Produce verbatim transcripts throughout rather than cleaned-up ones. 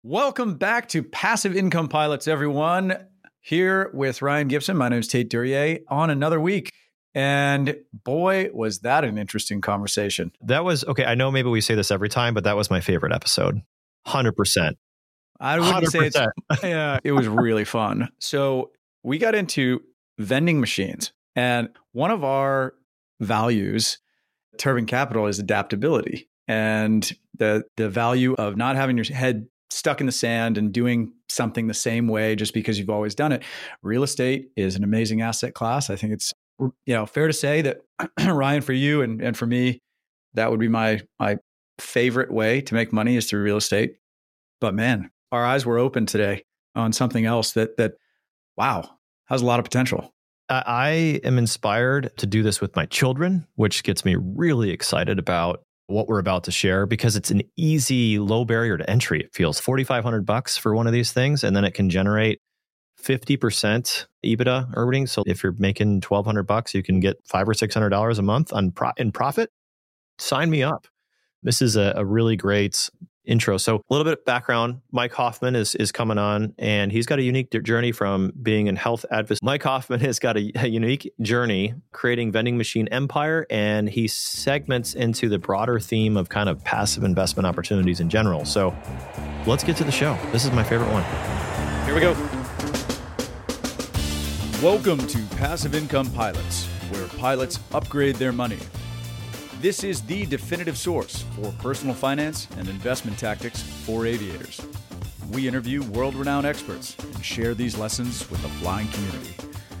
Welcome back to Passive Income Pilots, everyone. Here with Ryan Gibson. My name is Tate Duryea on another week. And boy, was that an interesting conversation. That was, okay, I know maybe we say this every time, but that was my favorite episode. one hundred percent. I wouldn't one hundred percent. Say it's, yeah, it was really fun. So we got into vending machines. And one of our values, Turban Capital, is adaptability. And the the value of not having your head stuck in the sand and doing something the same way just because you've always done it. Real estate is an amazing asset class. I think it's, you know, fair to say that Ryan, for you and, and for me, that would be my my favorite way to make money is through real estate. But man, our eyes were open today on something else that that wow, has a lot of potential. I am inspired to do this with my children, which gets me really excited about what we're about to share because it's an easy, low barrier to entry. It feels forty-five hundred bucks for one of these things, and then it can generate fifty percent EBITDA earnings. So if you're making twelve hundred bucks, you can get five or six hundred dollars a month on pro- in profit. Sign me up. This is a, a really great intro. So a little bit of background. Mike Hoffman is is coming on, and he's got a unique journey from being in health advocacy. Mike Hoffman has got a, a unique journey creating vending machine empire, and he segments into the broader theme of kind of passive investment opportunities in general. So let's get to the show. This is my favorite one. Here we go. Welcome to Passive Income Pilots, where pilots upgrade their money. This is the definitive source for personal finance and investment tactics for aviators. We interview world-renowned experts and share these lessons with the flying community.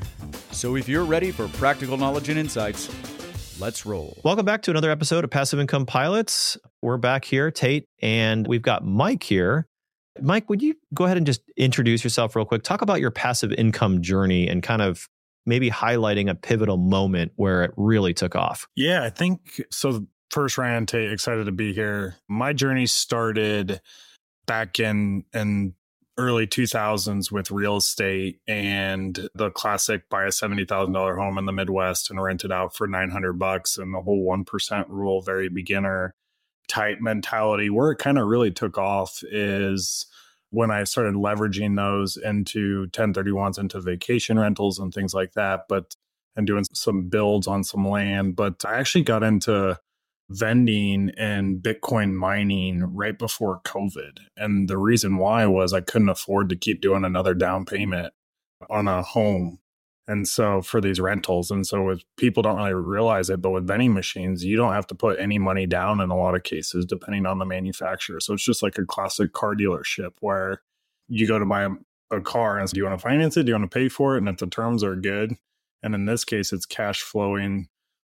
So if you're ready for practical knowledge and insights, let's roll. Welcome back to another episode of Passive Income Pilots. We're back here, Tate, and we've got Mike here. Mike, would you go ahead and just introduce yourself real quick? Talk about your passive income journey and kind of maybe highlighting a pivotal moment where it really took off. Yeah, I think so. First, Ryan, Tate, excited to be here. My journey started back in in early two thousands with real estate and the classic buy a seventy thousand dollars home in the Midwest and rent it out for nine hundred bucks and the whole one percent rule, very beginner type mentality. Where it kind of really took off is when I started leveraging those into ten thirty-ones, into vacation rentals and things like that, but and doing some builds on some land. But I actually got into vending and Bitcoin mining right before COVID. And the reason why was I couldn't afford to keep doing another down payment on a home. And so for these rentals, and so with people don't really realize it, but with vending machines, you don't have to put any money down in a lot of cases, depending on the manufacturer. So it's just like a classic car dealership where you go to buy a, a car and say, do you want to finance it? Do you want to pay for it? And if the terms are good, and in this case, it's cash flowing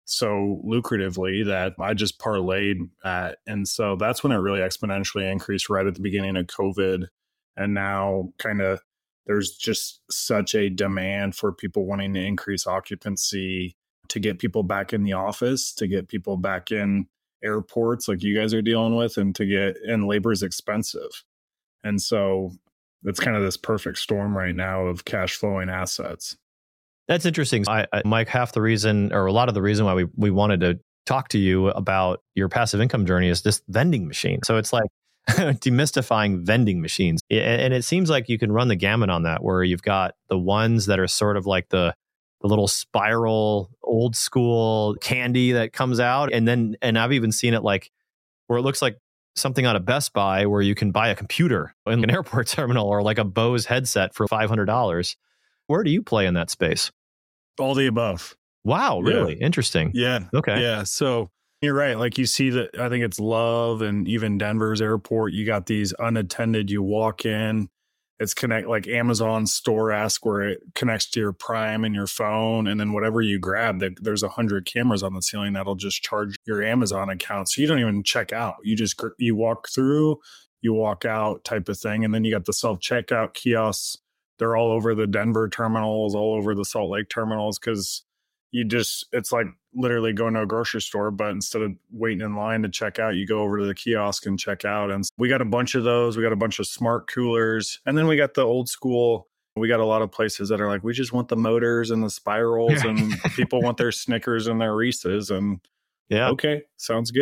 so lucratively that I just parlayed at. And so that's when it really exponentially increased right at the beginning of COVID. And now kind of there's just such a demand for people wanting to increase occupancy, to get people back in the office, to get people back in airports like you guys are dealing with, and to get, and labor is expensive. And so it's kind of this perfect storm right now of cash flowing assets. That's interesting. I, I, Mike, half the reason, or a lot of the reason why we, we wanted to talk to you about your passive income journey is this vending machine. So it's like, demystifying vending machines. And it seems like you can run the gamut on that, where you've got the ones that are sort of like the the little spiral old school candy that comes out. And then, and I've even seen it like where it looks like something out of Best Buy where you can buy a computer in an airport terminal or like a Bose headset for five hundred dollars. Where do you play in that space? All the above. Wow, really? Yeah. Interesting. Yeah. Okay. Yeah. So you're right. Like you see that, I think it's Love and even Denver's airport. You got these unattended, you walk in, it's connect like Amazon store ask where it connects to your Prime and your phone. And then whatever you grab, there's a hundred cameras on the ceiling that'll just charge your Amazon account. So you don't even check out. You just, you walk through, you walk out type of thing. And then you got the self-checkout kiosks. They're all over the Denver terminals, all over the Salt Lake terminals, because you just, it's like literally going to a grocery store, but instead of waiting in line to check out, you go over to the kiosk and check out. And we got a bunch of those. We got a bunch of smart coolers. And then we got the old school. We got a lot of places that are like, we just want the motors and the spirals and people want their Snickers and their Reese's. And yeah, okay, sounds good.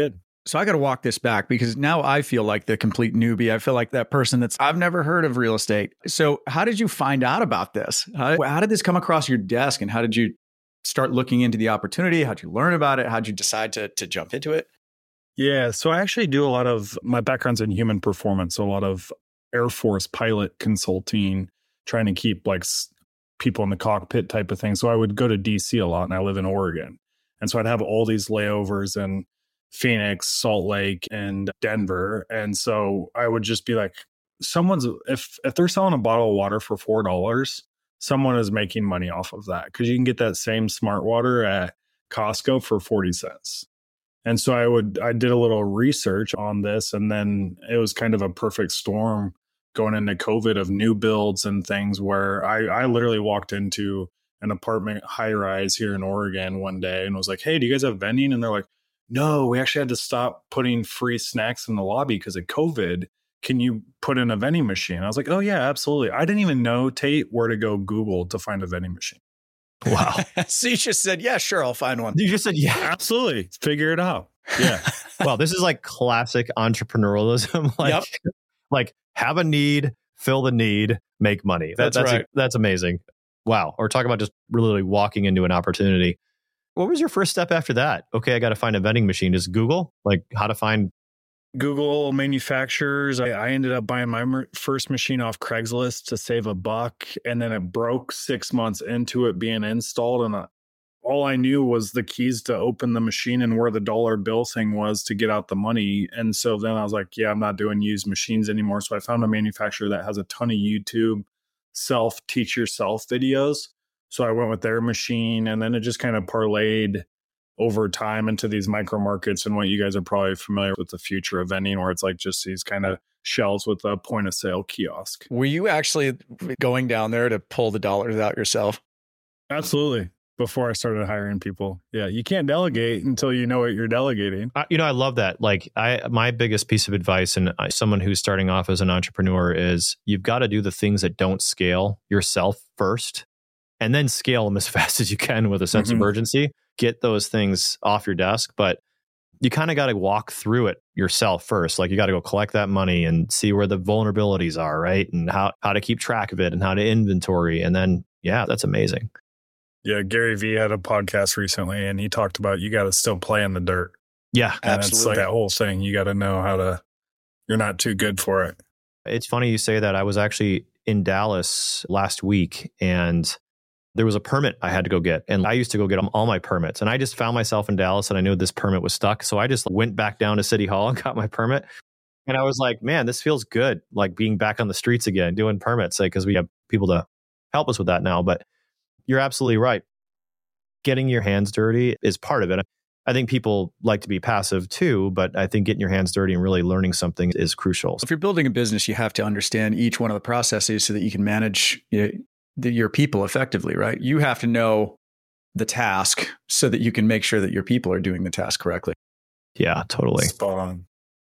So I got to walk this back because now I feel like the complete newbie. I feel like that person that's, I've never heard of real estate. So how did you find out about this? How, how did this come across your desk and how did you start looking into the opportunity? How'd you learn about it? How'd you decide to, to jump into it? Yeah, so I actually do a lot of, my background's in human performance, so a lot of Air Force pilot consulting, trying to keep like people in the cockpit type of thing. So I would go to D C a lot and I live in Oregon. And so I'd have all these layovers in Phoenix, Salt Lake, and Denver. And so I would just be like, someone's, if if they're selling a bottle of water for four dollars, someone is making money off of that because you can get that same smart water at Costco for forty cents. And so I would, I did a little research on this, and then it was kind of a perfect storm going into COVID of new builds and things where I, I literally walked into an apartment high rise here in Oregon one day and was like, hey, do you guys have vending? And they're like, no, we actually had to stop putting free snacks in the lobby because of COVID. Can you put in a vending machine? I was like, oh yeah, absolutely. I didn't even know, Tate, where to go Google to find a vending machine. Wow. So you just said, yeah, sure, I'll find one. You just said, yeah, absolutely. Figure it out. Yeah. Well, this is like classic entrepreneurialism. Like, yep. like have a need, fill the need, make money. That, that's that's, right. a, that's amazing. Wow. Or talk about just really walking into an opportunity. What was your first step after that? Okay, I got to find a vending machine. Just Google, like how to find. Google manufacturers. I, I ended up buying my mer- first machine off Craigslist to save a buck. And then it broke six months into it being installed. And I, all I knew was the keys to open the machine and where the dollar bill thing was to get out the money. And so then I was like, yeah, I'm not doing used machines anymore. So I found a manufacturer that has a ton of YouTube self teach yourself videos. So I went with their machine, and then it just kind of parlayed over time into these micro markets and what you guys are probably familiar with, the future of vending, where it's like just these kind of shelves with a point of sale kiosk. Were you actually going down there to pull the dollars out yourself? Absolutely. Before I started hiring people. Yeah. You can't delegate until you know what you're delegating. Uh, you know, I love that. Like I, my biggest piece of advice, and uh, someone who's starting off as an entrepreneur, is you've got to do the things that don't scale yourself first, and then scale them as fast as you can with a sense mm-hmm. of urgency. Get those things off your desk, but you kind of got to walk through it yourself first. Like you got to go collect that money and see where the vulnerabilities are, right? And how, how to keep track of it and how to inventory. And then, yeah, that's amazing. Yeah, Gary Vee had a podcast recently and he talked about you got to still play in the dirt. Yeah, and absolutely. It's like that whole thing. You got to know how to, you're not too good for it. It's funny you say that. I was actually in Dallas last week and there was a permit I had to go get. And I used to go get all my permits. And I just found myself in Dallas and I knew this permit was stuck. So I just went back down to City Hall and got my permit. And I was like, man, this feels good. Like being back on the streets again, doing permits, like, because we have people to help us with that now. But you're absolutely right. Getting your hands dirty is part of it. I think people like to be passive too, but I think getting your hands dirty and really learning something is crucial. If you're building a business, you have to understand each one of the processes so that you can manage you know, the, your people effectively, right? You have to know the task so that you can make sure that your people are doing the task correctly. Yeah, totally. Spot on.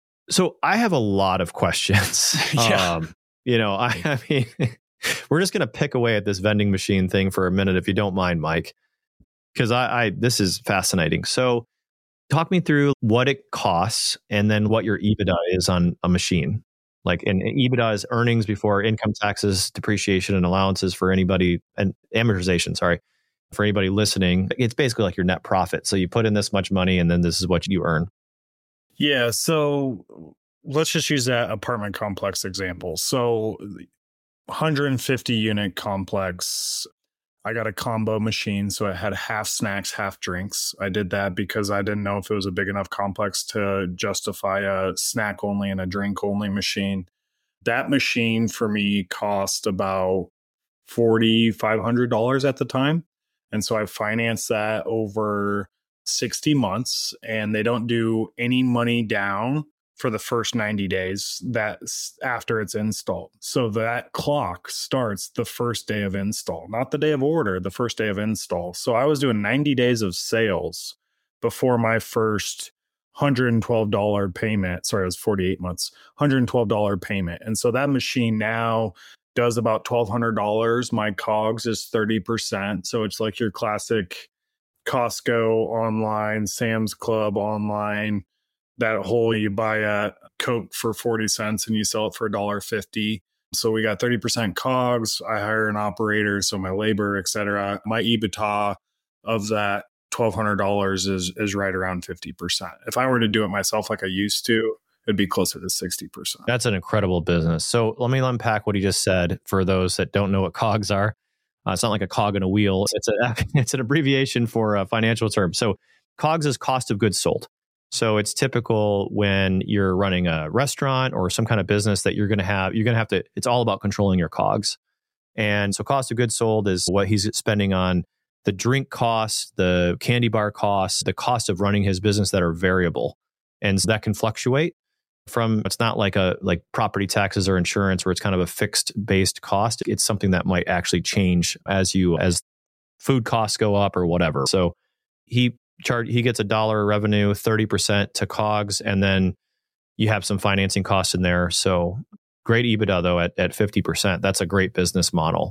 So I have a lot of questions. yeah. Um, you know, I, I mean, we're just going to pick away at this vending machine thing for a minute, if you don't mind, Mike, because I, I this is fascinating. So talk me through what it costs and then what your EBITDA is on a machine. Like, and EBITDA is earnings before income taxes, depreciation, and allowances for anybody, and amortization, sorry, for anybody listening. It's basically like your net profit. So you put in this much money and then this is what you earn. Yeah. So let's just use that apartment complex example. So one hundred fifty unit complex. I got a combo machine, so it had half snacks, half drinks. I did that because I didn't know if it was a big enough complex to justify a snack only and a drink only machine. That machine for me cost about four thousand five hundred dollars at the time. And so I financed that over sixty months, and they don't do any money down for the first ninety days that's after it's installed. So that clock starts the first day of install, not the day of order, the first day of install. So I was doing ninety days of sales before my first one hundred twelve dollars payment. Sorry, it was forty-eight months, one hundred twelve dollars payment. And so that machine now does about twelve hundred dollars. My COGS is thirty percent. So it's like your classic Costco online, Sam's Club online, that whole, you buy a Coke for forty cents and you sell it for one dollar fifty. So we got thirty percent COGS. I hire an operator, so my labor, et cetera. My EBITDA of that twelve hundred dollars is is right around fifty percent. If I were to do it myself like I used to, it'd be closer to sixty percent. That's an incredible business. So let me unpack what he just said for those that don't know what COGS are. Uh, it's not like a cog in a wheel. It's a it's an abbreviation for a financial term. So COGS is cost of goods sold. So it's typical when you're running a restaurant or some kind of business that you're going to have, you're going to have to, it's all about controlling your COGS. And so cost of goods sold is what he's spending on the drink costs, the candy bar costs, the cost of running his business that are variable. And so that can fluctuate from, it's not like a like property taxes or insurance where it's kind of a fixed based cost. It's something that might actually change as you, as food costs go up or whatever. So he charge, he gets a dollar revenue, thirty percent to COGS, and then you have some financing costs in there. So great EBITDA though at, at fifty percent. That's a great business model.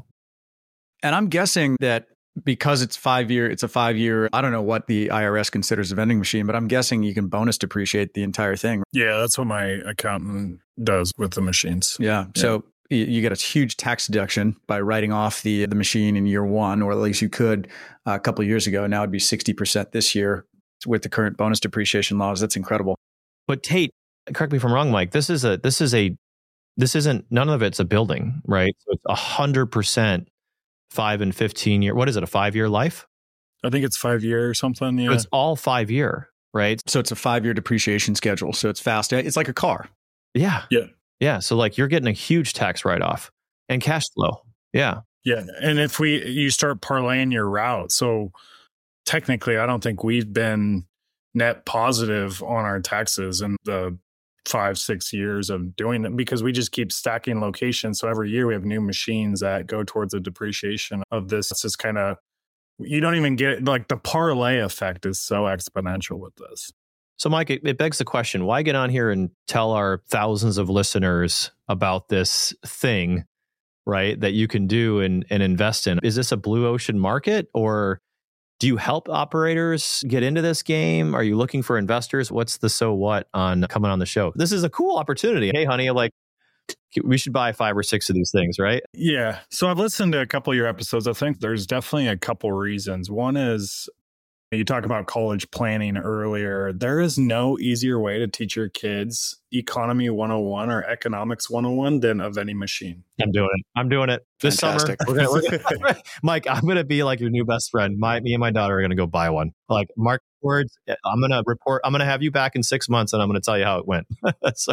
And I'm guessing that because it's five year, it's a five year, I don't know what the I R S considers a vending machine, but I'm guessing you can bonus depreciate the entire thing. Yeah, that's what my accountant does with the machines. Yeah. yeah. So you, you get a huge tax deduction by writing off the, the machine in year one, or at least you could uh, a couple of years ago. Now it'd be sixty percent this year with the current bonus depreciation laws. That's incredible. But Tate, correct me if I'm wrong, Mike, this is a, this is a, this isn't, none of it's a building, right? So it's a hundred percent five and fifteen year. What is it? A five year life? I think it's five year or something. Yeah. So it's all five year, right? So it's a five year depreciation schedule. So it's fast. It's like a car. Yeah. Yeah. Yeah. So like you're getting a huge tax write off and cash flow. Yeah. Yeah. And if we, you start parlaying your route. So technically, I don't think we've been net positive on our taxes in the five, six years of doing it because we just keep stacking locations. So every year we have new machines that go towards the depreciation of this. It's just kind of, you don't even get, like the parlay effect is so exponential with this. So Mike, it, it begs the question, why get on here and tell our thousands of listeners about this thing, right, that you can do and, and invest in? Is this a blue ocean market, or do you help operators get into this game? Are you looking for investors? What's the so what on coming on the show? This is a cool opportunity. Hey, honey, like we should buy five or six of these things, right? Yeah. So I've listened to a couple of your episodes. I think there's definitely a couple reasons. One is you talk about college planning earlier. There is no easier way to teach your kids economy one oh one or economics one oh one than a vending machine. I'm doing it. I'm doing it this Fantastic. summer. We're gonna, we're gonna, Mike, I'm going to be like your new best friend. My, me and my daughter are going to go buy one. Like mark words. I'm going to report. I'm going to have you back in six months and I'm going to tell you how it went. so.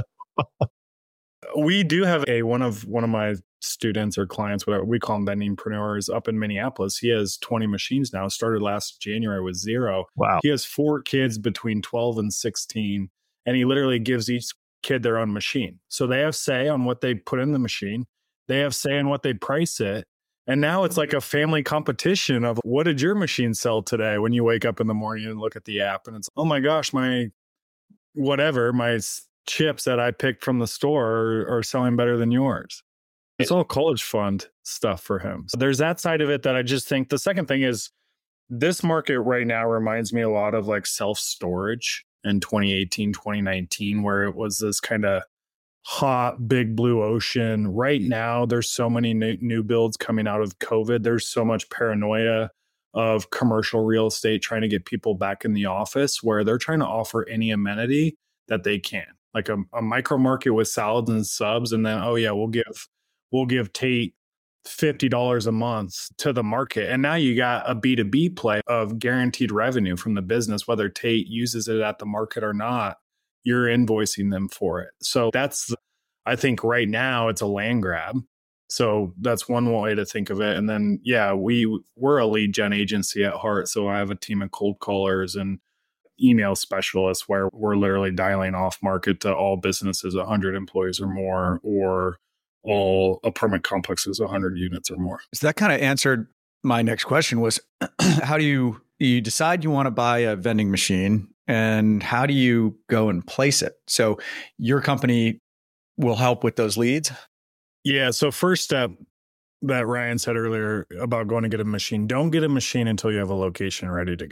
We do have a, one of, one of my students or clients, whatever we call them, vendingpreneurs up in Minneapolis. He has twenty machines now. Started last January with zero. Wow. He has four kids between twelve and sixteen, and he literally gives each kid their own machine. So they have say on what they put in the machine. They have say on what they price it. And now it's like a family competition of what did your machine sell today when you wake up in the morning and look at the app and it's, oh my gosh, my whatever, my chips that I picked from the store are, are selling better than yours. It's all college fund stuff for him. So there's that side of it that I just think. The second thing is this market right now reminds me a lot of like self-storage in twenty eighteen, twenty nineteen, where it was this kind of hot, big blue ocean. Right now, there's so many new, new builds coming out of COVID. There's so much paranoia of commercial real estate trying to get people back in the office where they're trying to offer any amenity that they can. Like a, a micro market with salads and subs. And then, oh yeah, we'll give we'll give Tate fifty dollars a month to the market. And now you got a B two B play of guaranteed revenue from the business, whether Tate uses it at the market or not, you're invoicing them for it. So that's, I think right now it's a land grab. So that's one way to think of it. And then, yeah, we, we're a lead gen agency at heart. So I have a team of cold callers and email specialists where we're literally dialing off market to all businesses, one hundred employees or more, or all apartment complexes, one hundred units or more. So that kind of answered my next question was, how do you, you decide you want to buy a vending machine and how do you go and place it? So your company will help with those leads? Yeah. So first step that Ryan said earlier about going to get a machine, don't get a machine until you have a location ready to go.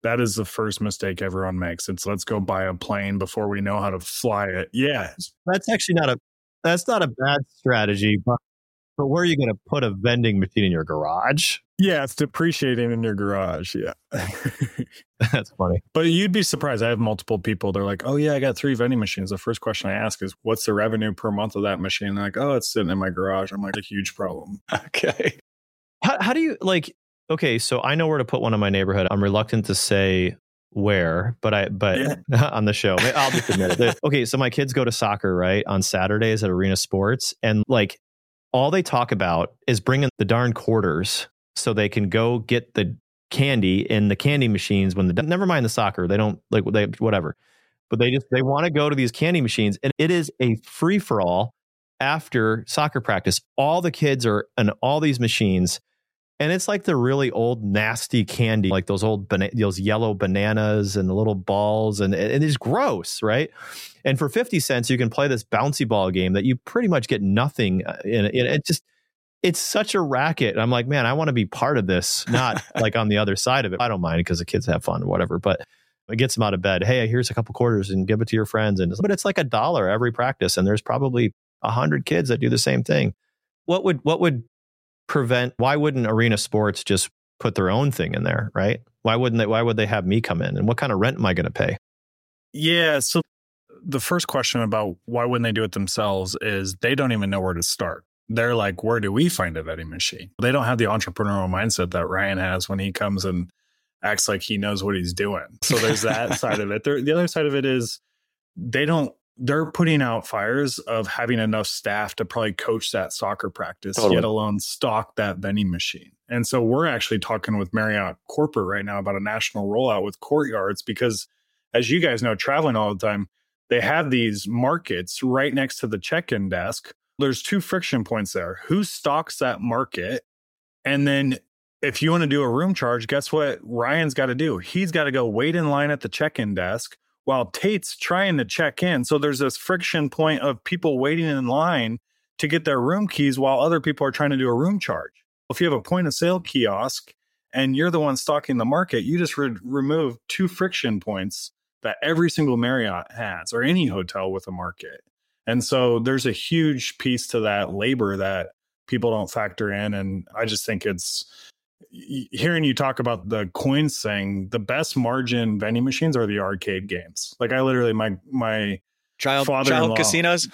That is the first mistake everyone makes. It's let's go buy a plane before we know how to fly it. Yeah. That's actually not a that's not a bad strategy, but but where are you going to put a vending machine in your garage? Yeah, it's depreciating in your garage. Yeah. That's funny. But you'd be surprised. I have multiple people. They're like, oh, yeah, I got three vending machines. The first question I ask is, what's the revenue per month of that machine? They're like, oh, it's sitting in my garage. I'm like, a huge problem. Okay. How, how do you like, okay, so I know where to put one in my neighborhood. I'm reluctant to say where, but I, but yeah. on the show, I'll just admit it. Okay, so my kids go to soccer, right, on Saturdays at Arena Sports. And like, all they talk about is bringing the darn quarters so they can go get the candy in the candy machines when the, never mind the soccer, they don't like, they, whatever, but they just, they want to go to these candy machines, and it is a free for all after soccer practice. All the kids are in all these machines, and it's like the really old nasty candy, like those old bana- those yellow bananas and the little balls, and, and it's gross, right? And for fifty cents, you can play this bouncy ball game that you pretty much get nothing in it. It just, it's such a racket. And I'm like, man, I want to be part of this, not like on the other side of it. I don't mind because the kids have fun or whatever, but it gets them out of bed. Hey, here's a couple quarters and give it to your friends. And but it's like a dollar every practice, and there's probably a hundred kids that do the same thing. What would what would prevent? Why wouldn't Arena Sports just put their own thing in there, right? Why wouldn't they? Why would they have me come in? And what kind of rent am I going to pay? Yeah. So the first question about why wouldn't they do it themselves is they don't even know where to start. They're like, where do we find a vending machine? They don't have the entrepreneurial mindset that Ryan has when he comes and acts like he knows what he's doing. So there's that side of it. There, the other side of it is they don't, they're putting out fires of having enough staff to probably coach that soccer practice, totally. Yet alone stock that vending machine. And so we're actually talking with Marriott Corporate right now about a national rollout with Courtyards, because as you guys know, traveling all the time, they have these markets right next to the check-in desk. There's two friction points there. Who stocks that market? And then if you want to do a room charge, guess what Ryan's got to do? He's got to go wait in line at the check-in desk while Tate's trying to check in. So there's this friction point of people waiting in line to get their room keys while other people are trying to do a room charge. If you have a point of sale kiosk and you're the one stocking the market, you just re- remove two friction points that every single Marriott has, or any hotel with a market. And so there's a huge piece to that labor that people don't factor in. And I just think it's, hearing you talk about the coins thing, the best margin vending machines are the arcade games. Like I literally, my, my child, father-in-law, child casinos.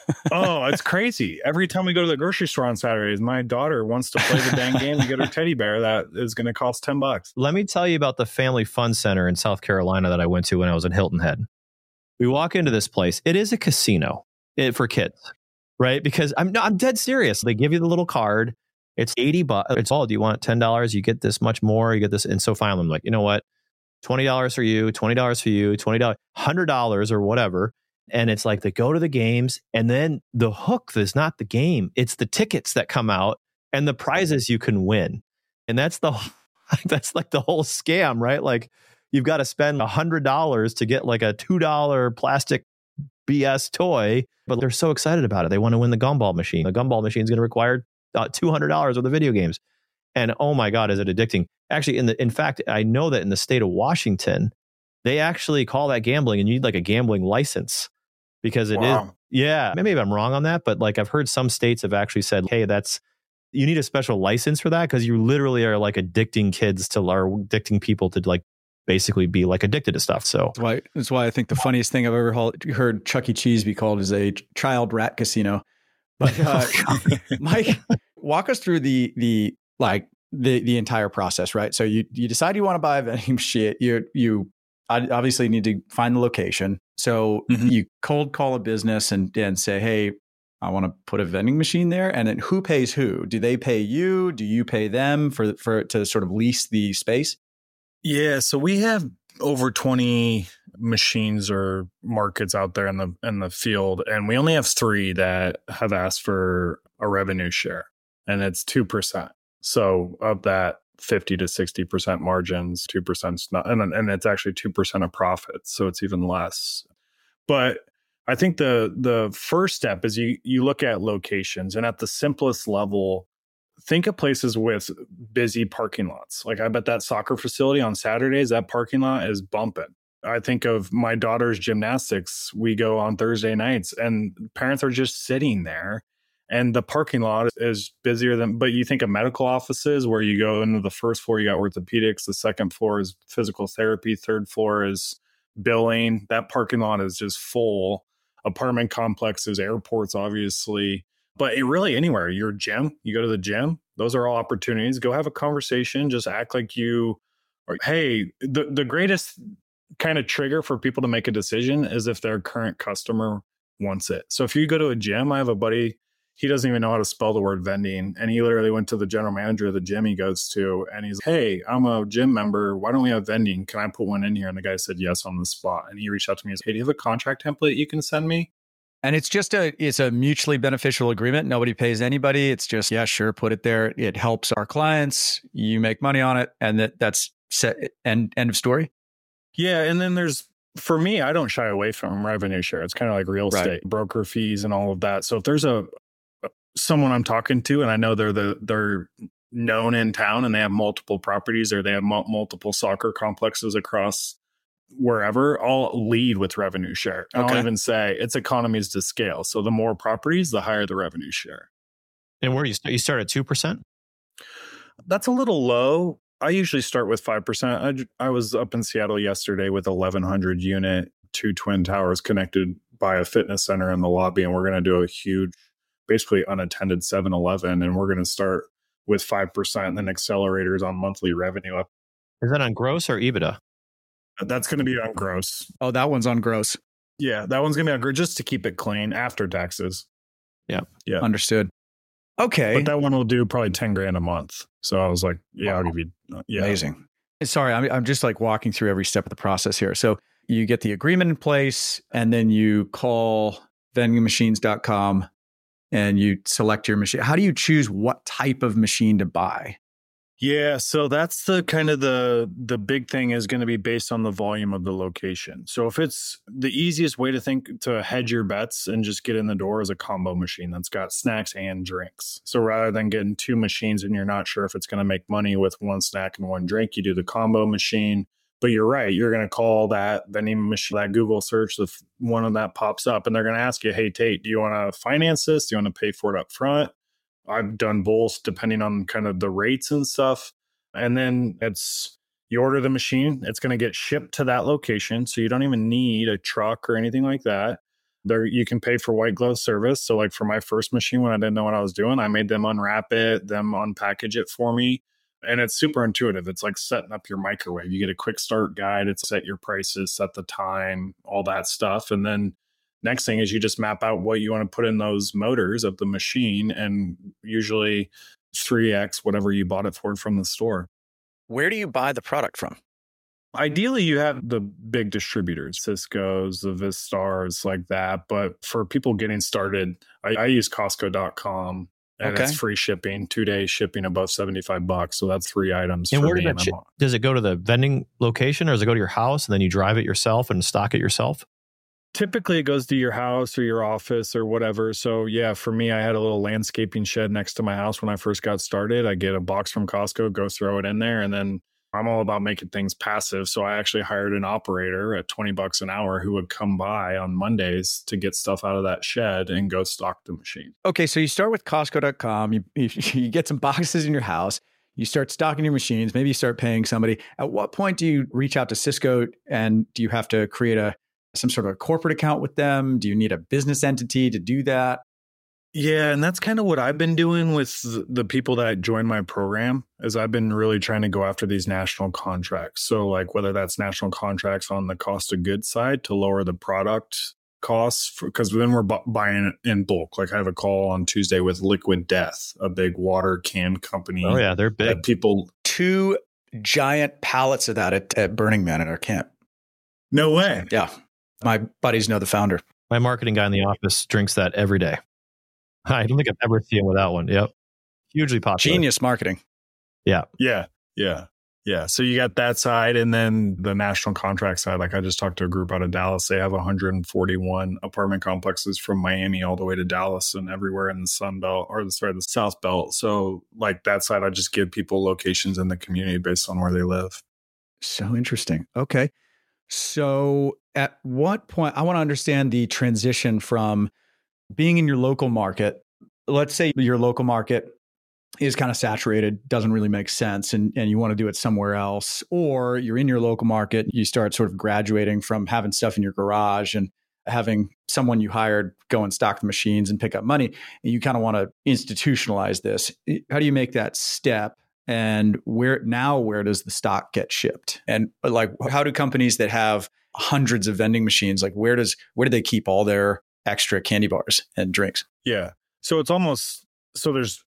Oh, it's crazy. Every time we go to the grocery store on Saturdays, my daughter wants to play the dang game and get her teddy bear that is going to cost ten bucks. Let me tell you about the Family Fun Center in South Carolina that I went to when I was in Hilton Head. We walk into this place. It is a casino it, for kids, right? Because I'm I'm dead serious. They give you the little card. It's eighty bucks. It's all, do you want ten dollars? You get this much more. You get this. And so finally, I'm like, you know what? twenty dollars for you, twenty dollars for you, twenty dollars, one hundred dollars or whatever. And it's like they go to the games, and then the hook is not the game. It's the tickets that come out and the prizes you can win. And that's the, that's like the whole scam, right? Like you've got to spend one hundred dollars to get like a two dollars plastic B S toy, but they're so excited about it. They want to win the gumball machine. The gumball machine is going to require uh, two hundred dollars worth of video games. And oh my God, is it addicting? Actually, in the in fact, I know that in the state of Washington, they actually call that gambling, and you need like a gambling license because it wow. is. Yeah, maybe I'm wrong on that, but like I've heard some states have actually said, hey, that's, you need a special license for that because you literally are like addicting kids to, or addicting people to like basically be like addicted to stuff. So that's why, that's why I think the funniest thing I've ever heard Chuck E. Cheese be called is a child rat casino. But uh, Mike, walk us through the the like the the entire process, right? So you you decide you want to buy a vending machine. You you obviously need to find the location. So mm-hmm. you cold call a business and and say, hey, I want to put a vending machine there. And then who pays who? Do they pay you? Do you pay them for for to sort of lease the space? Yeah, so we have over twenty machines or markets out there in the in the field, and we only have three that have asked for a revenue share, and it's two percent. So of that fifty to sixty percent margins, two percent is not, and, and it's actually two percent of profits, so it's even less. But I think the the first step is you you look at locations, and at the simplest level, think of places with busy parking lots. Like I bet that soccer facility on Saturdays, that parking lot is bumping. I think of my daughter's gymnastics. We go on Thursday nights and parents are just sitting there and the parking lot is busier than, but you think of medical offices where you go into the first floor, you got orthopedics. The second floor is physical therapy. Third floor is billing. That parking lot is just full. Apartment complexes, airports, obviously, but it really anywhere. Your gym, you go to the gym, those are all opportunities. Go have a conversation. Just act like you are, hey, the, the greatest kind of trigger for people to make a decision is if their current customer wants it. So if you go to a gym, I have a buddy, he doesn't even know how to spell the word vending. And he literally went to the general manager of the gym he goes to and he's, hey, I'm a gym member. Why don't we have vending? Can I put one in here? And the guy said yes on the spot. And he reached out to me and said, hey, do you have a contract template you can send me? And it's just a, it's a mutually beneficial agreement. Nobody pays anybody. It's just, yeah, sure, put it there. It helps our clients. You make money on it. And that that's set, end, end of story. Yeah. And then there's, for me, I don't shy away from revenue share. It's kind of like real estate, right. Broker fees and all of that. So if there's a, someone I'm talking to and I know they're the, they're known in town and they have multiple properties or they have m- multiple soccer complexes across wherever, I'll lead with revenue share. And okay. I'll even say it's economies to scale. So the more properties, the higher the revenue share. And where do you start? You start at two percent? That's a little low. I usually start with five percent. I, I was up in Seattle yesterday with eleven hundred unit, two twin towers connected by a fitness center in the lobby. And we're going to do a huge, basically unattended seven eleven. And we're going to start with five percent and then accelerators on monthly revenue up. Is that on gross or EBITDA? That's going to be on gross. Oh, that one's on gross. Yeah, that one's going to be on gross just to keep it clean after taxes. Yeah. Yeah. Understood. Okay. But that one will do probably ten grand a month. So I was like, yeah, wow. I'll give you. Uh, yeah. Amazing. Sorry, I'm, I'm just like walking through every step of the process here. So you get the agreement in place and then you call vending machines dot com and you select your machine. How do you choose what type of machine to buy? Yeah, so that's the kind of the the big thing is going to be based on the volume of the location. So if it's the easiest way to think to hedge your bets and just get in the door is a combo machine that's got snacks and drinks. So rather than getting two machines and you're not sure if it's going to make money with one snack and one drink, you do the combo machine. But you're right, you're going to call that vending machine, that Google search, the one of that pops up and they're going to ask you, hey, Tate, do you want to finance this? Do you want to pay for it up front? I've done both depending on kind of the rates and stuff. And then it's, you order the machine, it's going to get shipped to that location. So you don't even need a truck or anything like that. There, you can pay for white glove service. So like for my first machine, when I didn't know what I was doing, I made them unwrap it, them unpackage it for me. And it's super intuitive. It's like setting up your microwave. You get a quick start guide. It's set your prices, set the time, all that stuff. And then next thing is you just map out what you want to put in those motors of the machine and usually three X whatever you bought it for from the store. Where do you buy the product from? Ideally, you have the big distributors, Cisco's, the Vistars, like that. But for people getting started, I, I use Costco dot com and okay. It's free shipping, two days shipping above seventy-five bucks. So that's three items. And for where me does, that sh- does it go to the vending location or does it go to your house and then you drive it yourself and stock it yourself? Typically, it goes to your house or your office or whatever. So, yeah, for me, I had a little landscaping shed next to my house when I first got started. I get a box from Costco, go throw it in there, and then I'm all about making things passive. So I actually hired an operator at twenty bucks an hour who would come by on Mondays to get stuff out of that shed and go stock the machine. Okay, so you start with Costco dot com. You, you, you get some boxes in your house. You start stocking your machines. Maybe you start paying somebody. At what point do you reach out to Cisco and do you have to create a some sort of a corporate account with them? Do you need a business entity to do that? Yeah, and that's kind of what I've been doing with the people that joined my program is I've been really trying to go after these national contracts. So like whether that's national contracts on the cost of goods side to lower the product costs, because then we're bu- buying it in bulk. Like I have a call on Tuesday with Liquid Death, a big water can company. Oh yeah, they're big. People Two giant pallets of that at, at Burning Man at our camp. No way. Yeah. My buddies know the founder. My marketing guy in the office drinks that every day. I don't think I've ever seen him without one. Yep. Hugely popular. Genius marketing. Yeah. Yeah. Yeah. Yeah. So you got that side, and then the national contract side. Like I just talked to a group out of Dallas. They have one hundred forty-one apartment complexes from Miami all the way to Dallas and everywhere in the Sun Belt, or the, sorry, the South Belt. So like that side, I just give people locations in the community based on where they live. So interesting. Okay. So at what point, I want to understand the transition from being in your local market. Let's say your local market is kind of saturated, doesn't really make sense, and, and you want to do it somewhere else. Or you're in your local market, you start sort of graduating from having stuff in your garage and having someone you hired go and stock the machines and pick up money. And you kind of want to institutionalize this. How do you make that step? And where now, where does the stock get shipped? And like, how do companies that have hundreds of vending machines, like where does, where do they keep all their extra candy bars and drinks? Yeah. So it's almost, so there's,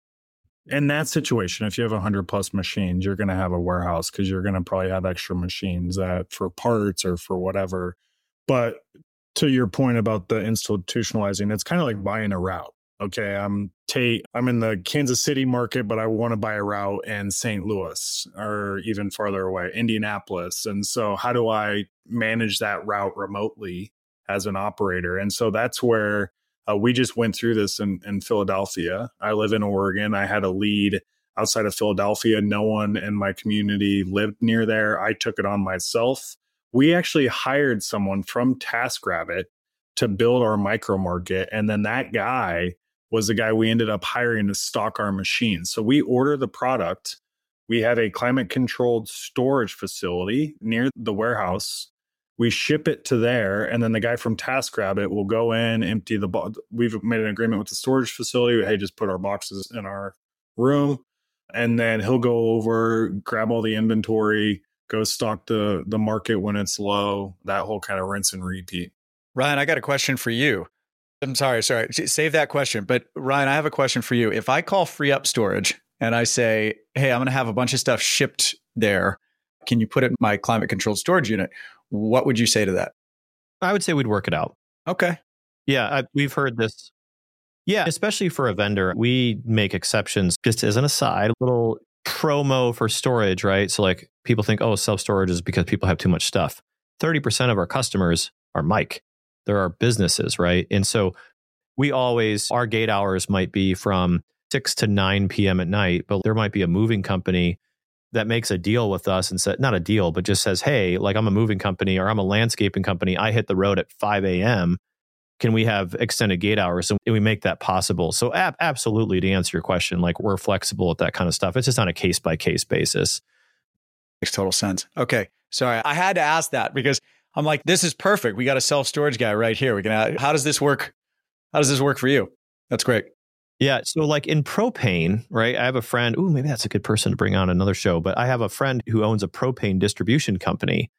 in that situation, if you have one hundred plus machines, you're going to have a warehouse because you're going to probably have extra machines that for parts or for whatever. But to your point about the institutionalizing, it's kind of like buying a route. Okay, I'm Tate. I'm in the Kansas City market, but I want to buy a route in Saint Louis or even farther away, Indianapolis. And so how do I manage that route remotely as an operator? And so that's where Uh, we just went through this in, in Philadelphia. I live in Oregon. I had a lead outside of Philadelphia. No one in my community lived near there. I took it on myself. We actually hired someone from TaskRabbit to build our micro market. And then that guy was the guy we ended up hiring to stock our machines. So we order the product. We have a climate controlled storage facility near the warehouse. We ship it to there, and then the guy from TaskRabbit will go in, empty the box. We've made an agreement with the storage facility. Hey, just put our boxes in our room, and then he'll go over, grab all the inventory, go stock the the market when it's low. That whole kind of rinse and repeat. Ryan, I got a question for you. I'm sorry, sorry, save that question. But Ryan, I have a question for you. If I call Free Up Storage and I say, "Hey, I'm going to have a bunch of stuff shipped there. Can you put it in my climate controlled storage unit?" What would you say to that? I would say we'd work it out. Okay. Yeah, I, we've heard this. Yeah, especially for a vendor, we make exceptions. Just as an aside, a little promo for storage, right? So like people think, oh, self-storage is because people have too much stuff. thirty percent of our customers are Mike. There are businesses, right? And so we always, our gate hours might be from six to nine p.m. at night, but there might be a moving company that makes a deal with us and said, not a deal, but just says, hey, like I'm a moving company or I'm a landscaping company. I hit the road at five a.m. Can we have extended gate hours? And we make that possible. So ab- absolutely, to answer your question, like we're flexible with that kind of stuff. It's just on a case by case basis. Makes total sense. Okay. Sorry. I had to ask that because I'm like, this is perfect. We got a self-storage guy right here. We can add, how does this work? How does this work for you? That's great. Yeah. So like in propane, right? I have a friend, ooh, maybe that's a good person to bring on another show, but I have a friend who owns a propane distribution company,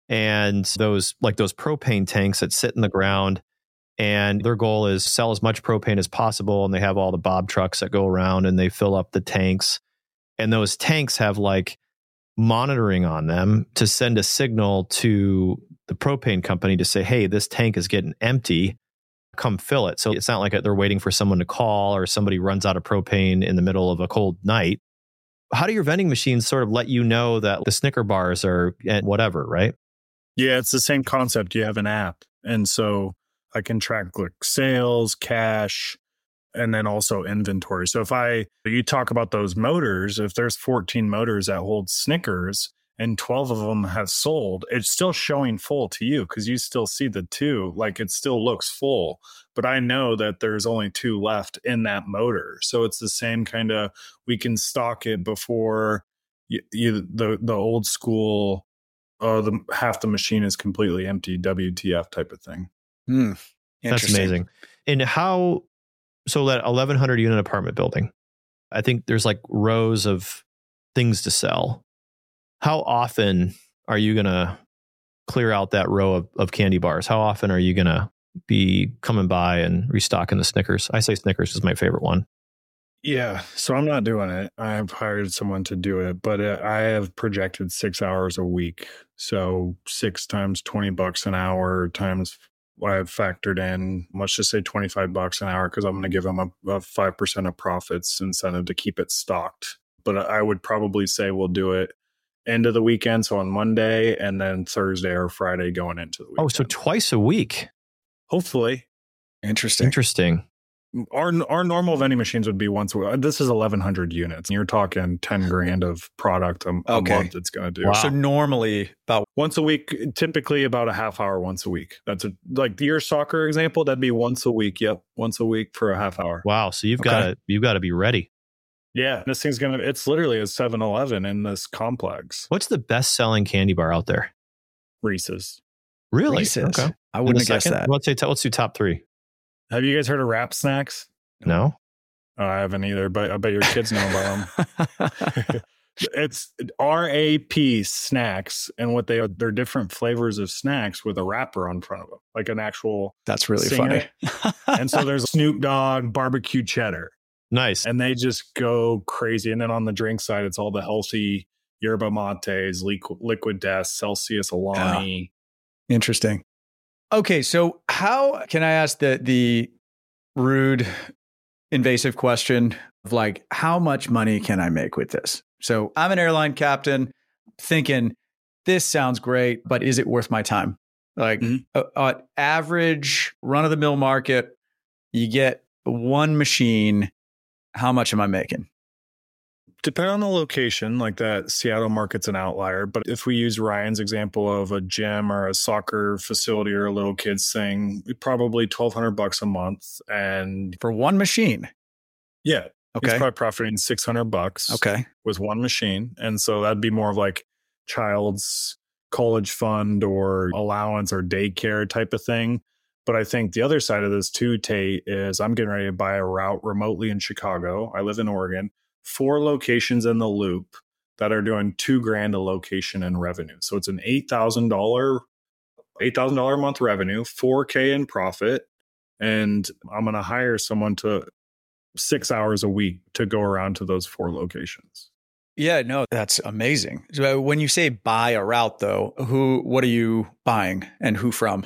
and those like those propane tanks that sit in the ground, and their goal is sell as much propane as possible. And they have all the Bob trucks that go around and they fill up the tanks. And those tanks have like monitoring on them to send a signal to the propane company to say, hey, this tank is getting empty. Come fill it. So it's not like they're waiting for someone to call or somebody runs out of propane in the middle of a cold night. How do your vending machines sort of let you know that the Snicker bars are at whatever, right? Yeah, it's the same concept. You have an app. And so I can track like sales, cash, and then also inventory. So if I, you talk about those motors, if there's fourteen motors that hold Snickers, and twelve of them have sold, it's still showing full to you because you still see the two, like it still looks full. But I know that there's only two left in that motor. So it's the same kind of, we can stock it before you, you the, the old school, oh, the half the machine is completely empty, W T F type of thing. Hmm. That's amazing. And how, so that eleven hundred unit apartment building, I think there's like rows of things to sell. How often are you going to clear out that row of, of candy bars? How often are you going to be coming by and restocking the Snickers? I say Snickers is my favorite one. Yeah. So I'm not doing it. I've hired someone to do it, but I have projected six hours a week. So six times twenty bucks an hour times what I've factored in, let's just say twenty-five bucks an hour, because I'm going to give them a, a five percent of profits incentive to keep it stocked. But I would probably say we'll do it end of the weekend. So on Monday and then Thursday or Friday going into the weekend. Oh, so twice a week. Hopefully. Interesting. Interesting. Our our normal vending machines would be once a week. This is eleven hundred units. You're talking ten grand of product a, a Okay. month it's going to do. Wow. So normally about Once a week, typically about a half hour once a week. That's a, like your soccer example, that'd be once a week. Yep. Once a week for a half hour. Wow. So you've Okay. got to you've got to be ready. Yeah. This thing's going to, it's literally a seven eleven in this complex. What's the best selling candy bar out there? Reese's. Really? Reese's. Okay. I And wouldn't the have guessed second? that. Let's say let's do top three. Have you guys heard of Wrap Snacks? No. Oh, I haven't either, but I bet your kids know about them. It's R A P snacks, and what they are, they're different flavors of snacks with a wrapper on front of them, like an actual. That's really Singer. funny. And so there's Snoop Dogg barbecue cheddar, Nice. and they just go crazy. And then on the drink side, it's all the healthy yerba mates, liquid, liquid death, Celsius, Alani. Interesting. Okay, so how can I ask the the rude, invasive question of like, how much money can I make with this? So I'm an airline captain thinking, this sounds great, but is it worth my time? Like, Mhm. uh, uh, average run of the mill market, you get one machine. How much am I making? Depending on the location, like that Seattle market's an outlier. But if we use Ryan's example of a gym or a soccer facility or a little kids thing, probably twelve hundred bucks a month. And For one machine. yeah, he's Okay. probably profiting six hundred bucks Okay. with one machine. And so that'd be more of like child's college fund or allowance or daycare type of thing. But I think the other side of this too, Tate, is I'm getting ready to buy a route remotely in Chicago. I live in Oregon. Four locations in the loop that are doing two grand a location in revenue. So it's an eight thousand dollars eight thousand dollars a month revenue, four K in profit. And I'm going to hire someone to six hours a week to go around to those four locations. Yeah, no, that's amazing. So when you say buy a route though, who, what are you buying and who from?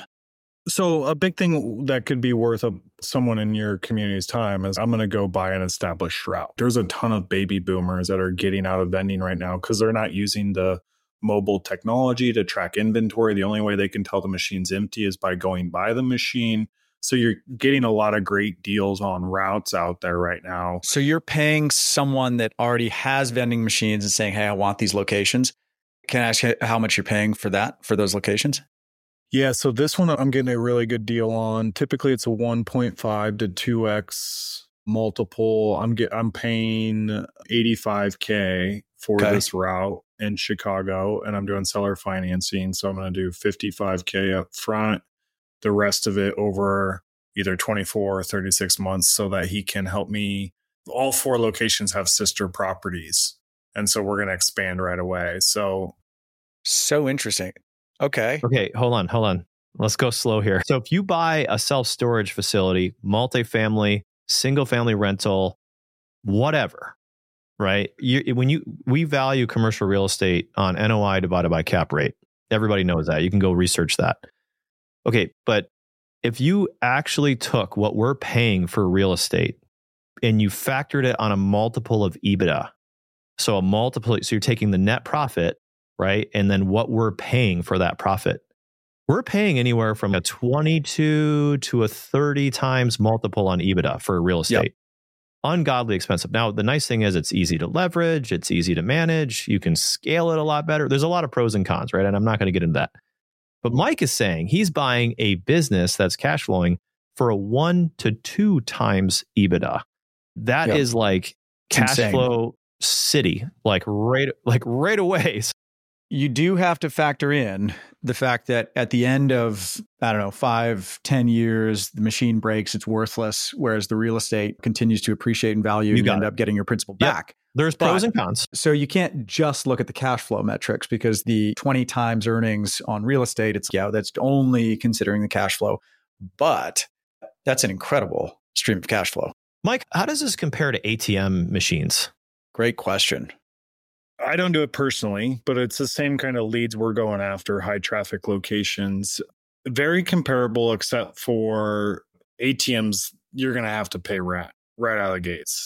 So a big thing that could be worth a, someone in your community's time is I'm going to go buy an established route. There's a ton of baby boomers that are getting out of vending right now because they're not using the mobile technology to track inventory. The only way they can tell the machine's empty is by going by the machine. So you're getting a lot of great deals on routes out there right now. So you're paying someone that already has vending machines and saying, hey, I want these locations. Can I ask you how much you're paying for that, for those locations? Yeah, so this one I'm getting a really good deal on. Typically it's a one point five to two x multiple. I'm get I'm paying eighty-five K for Okay. this route in Chicago, and I'm doing seller financing. So I'm going to do fifty-five K up front, the rest of it over either twenty-four or thirty-six months so that he can help me. All four locations have sister properties. And so we're going to expand right away. So So interesting. Okay. Okay, hold on, hold on. Let's go slow here. So if you buy a self-storage facility, multifamily, single family rental, whatever, right? You, when you we value commercial real estate on N O I divided by cap rate. Everybody knows that. You can go research that. Okay, but if you actually took what we're paying for real estate and you factored it on a multiple of EBITDA, so a multiple, so you're taking the net profit, right? And then what we're paying for that profit. We're paying anywhere from a twenty-two to a thirty times multiple on EBITDA for real estate. Yep. Ungodly expensive. Now, the nice thing is it's easy to leverage. It's easy to manage. You can scale it a lot better. There's a lot of pros and cons, right? And I'm not going to get into that. But Mike is saying he's buying a business that's cash flowing for a one to two times EBITDA. That Yep. is like It's cash insane. flow city, like right, like right away. You do have to factor in the fact that at the end of, I don't know, five, ten years, the machine breaks, it's worthless, whereas the real estate continues to appreciate in value You and you got end it. up getting your principal Yep. back. There's pros But- and cons. So you can't just look at the cash flow metrics because the twenty times earnings on real estate, it's, yeah, that's only considering the cash flow. But that's an incredible stream of cash flow. Mike, how does this compare to A T M machines? Great question. I don't do it personally, but it's the same kind of leads we're going after, high traffic locations. Very comparable, except for A T Ms, you're going to have to pay rent right out of the gates